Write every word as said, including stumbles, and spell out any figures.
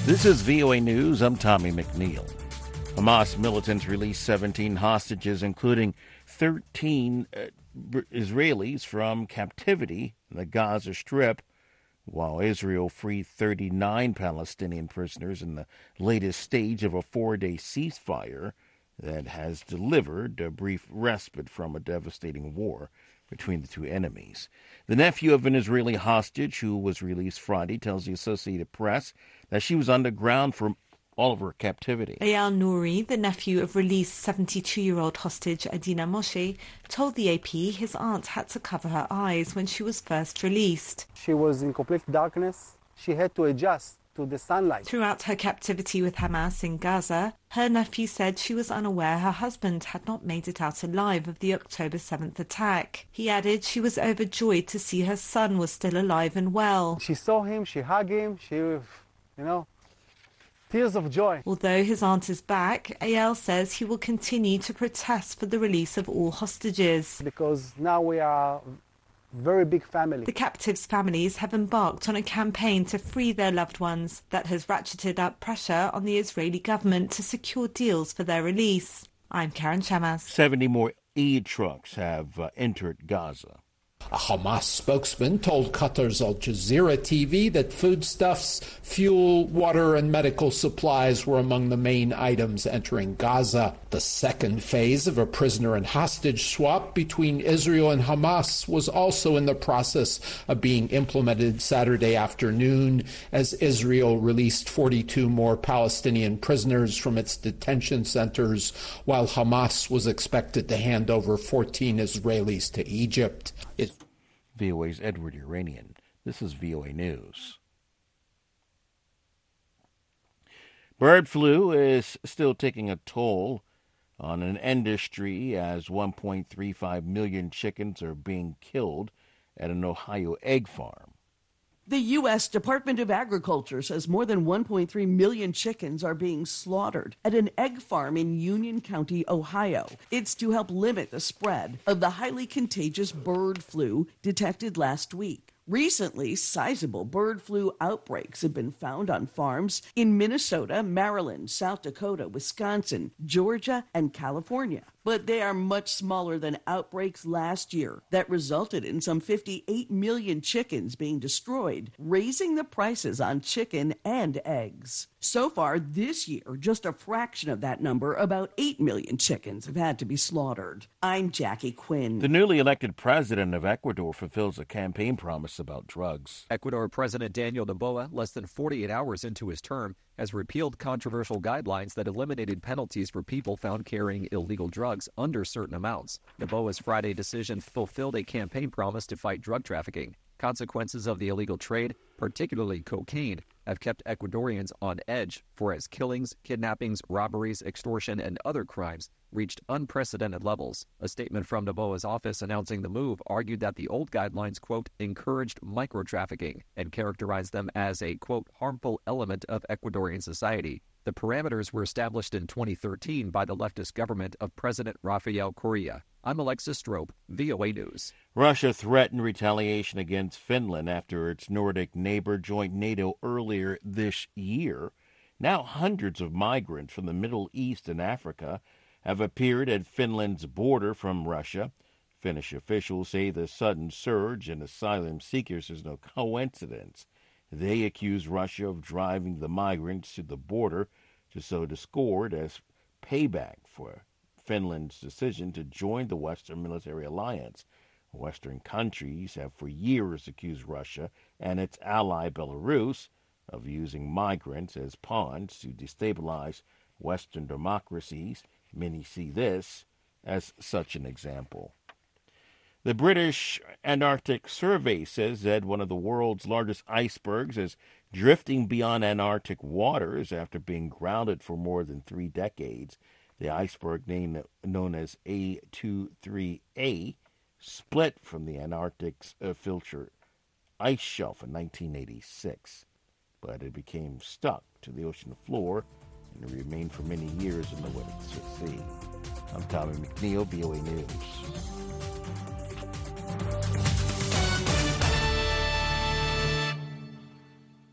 This is V O A News. I'm Tommy McNeil. Hamas militants released seventeen hostages, including thirteen uh, Israelis from captivity in the Gaza Strip, while Israel freed thirty-nine Palestinian prisoners in the latest stage of a four-day ceasefire that has delivered a brief respite from a devastating war between the two enemies. The nephew of an Israeli hostage who was released Friday tells the Associated Press that she was underground for all of her captivity. Eyal Nouri, the nephew of released seventy-two-year-old hostage Adina Moshe, told the A P his aunt had to cover her eyes when she was first released. She was in complete darkness. She had to adjust to the sunlight. Throughout her captivity with Hamas in Gaza, her nephew said she was unaware her husband had not made it out alive of the October seventh attack. He added she was overjoyed to see her son was still alive and well. She saw him, she hugged him, she, you know, tears of joy. Although his aunt is back, Eyal says he will continue to protest for the release of all hostages. Because now we are very big family. The captives' families have embarked on a campaign to free their loved ones that has ratcheted up pressure on the Israeli government to secure deals for their release. I'm Karen Shamas. seventy more aid trucks have uh, entered Gaza. A Hamas spokesman told Qatar's Al Jazeera T V that foodstuffs, fuel, water, and medical supplies were among the main items entering Gaza. The second phase of a prisoner and hostage swap between Israel and Hamas was also in the process of being implemented Saturday afternoon as Israel released forty-two more Palestinian prisoners from its detention centers, while Hamas was expected to hand over fourteen Israelis to Egypt. It V O A's Edward Uranian. This is V O A News. Bird flu is still taking a toll on an industry as one point three five million chickens are being killed at an Ohio egg farm. The U S Department of Agriculture says more than one point three million chickens are being slaughtered at an egg farm in Union County, Ohio. It's to help limit the spread of the highly contagious bird flu detected last week. Recently, sizable bird flu outbreaks have been found on farms in Minnesota, Maryland, South Dakota, Wisconsin, Georgia, and California. But they are much smaller than outbreaks last year that resulted in some fifty-eight million chickens being destroyed, raising the prices on chicken and eggs. So far this year, just a fraction of that number, about eight million chickens, have had to be slaughtered. I'm Jackie Quinn. The newly elected president of Ecuador fulfills a campaign promise about drugs. Ecuador President Daniel Noboa, less than forty-eight hours into his term, has repealed controversial guidelines that eliminated penalties for people found carrying illegal drugs under certain amounts. Noboa's Friday decision fulfilled a campaign promise to fight drug trafficking. Consequences of the illegal trade, particularly cocaine, have kept Ecuadorians on edge, for as killings, kidnappings, robberies, extortion, and other crimes reached unprecedented levels. A statement from Noboa's office announcing the move argued that the old guidelines, quote, encouraged micro-trafficking and characterized them as a, quote, harmful element of Ecuadorian society. The parameters were established in twenty thirteen by the leftist government of President Rafael Correa. I'm Alexis Strope, V O A News. Russia threatened retaliation against Finland after its Nordic neighbor joined NATO earlier this year. Now hundreds of migrants from the Middle East and Africa have appeared at Finland's border from Russia. Finnish officials say the sudden surge in asylum seekers is no coincidence. They accuse Russia of driving the migrants to the border to sow discord as payback for Finland's decision to join the Western military alliance. Western countries have for years accused Russia and its ally Belarus of using migrants as pawns to destabilize Western democracies. Many see this as such an example. The British Antarctic Survey says that one of the world's largest icebergs is drifting beyond Antarctic waters after being grounded for more than three decades. The iceberg, named, known as A twenty-three A, split from the Antarctic's uh, Filcher ice shelf in nineteen eighty-six, but it became stuck to the ocean floor and remained for many years in the West Sea. I'm Tommy McNeil, V O A News.